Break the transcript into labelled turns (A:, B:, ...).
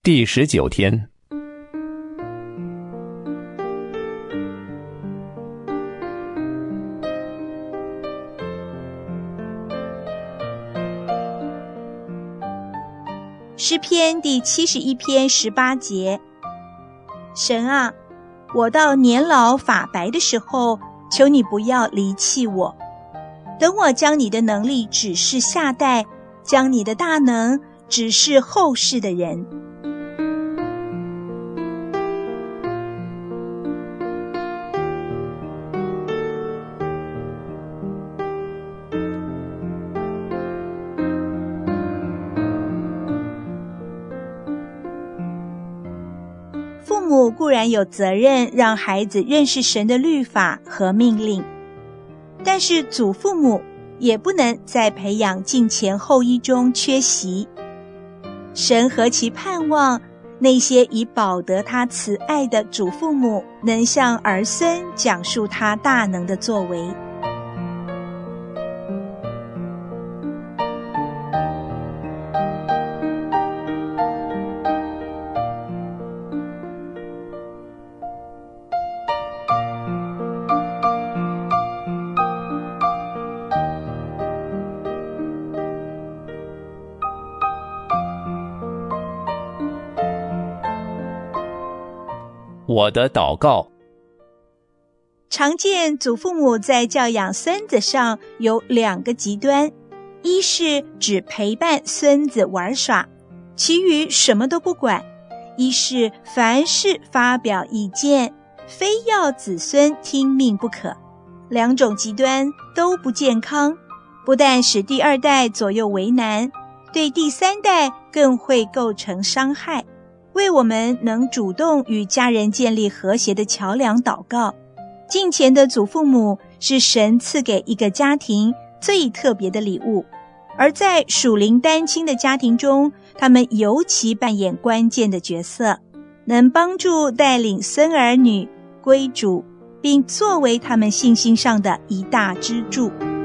A: 第19天。
B: 诗篇第71篇18节，神啊，我到年老发白的时候，求你不要离弃我。等我将你的能力指示下代，将你的大能指示后世的人。父母固然有责任让孩子认识神的律法和命令，但是祖父母也不能在培养敬虔后裔中缺席。神何其盼望那些以保得他慈爱的祖父母能向儿孙讲述他大能的作为。
A: 我的祷告。
B: 常见祖父母在教养孙子上有2个极端，一是只陪伴孙子玩耍，其余什么都不管；一是凡事发表意见，非要子孙听命不可。2种极端都不健康，不但使第2代左右为难，对第3代更会构成伤害。为我们能主动与家人建立和谐的桥梁祷告。敬虔的祖父母是神赐给一个家庭最特别的礼物，而在属灵单亲的家庭中，他们尤其扮演关键的角色，能帮助带领孙儿女归主，并作为他们信心上的一大支柱。